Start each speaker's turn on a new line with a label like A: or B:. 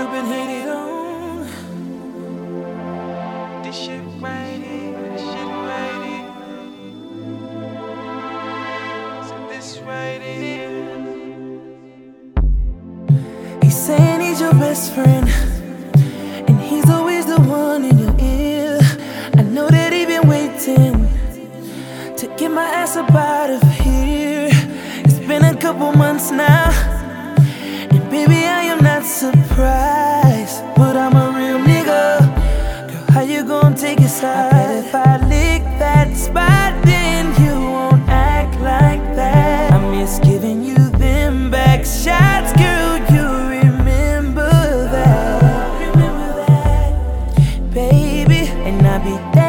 A: you've been hated on. This shit right here, this shit right here. So this right here. He's saying he's your best friend, and he's always the one in your ear. I know that he been waiting to get my ass up out of here. It's been a couple months now, and baby I am not surprised, but I'm a real nigga. Girl, how you gon' take it side?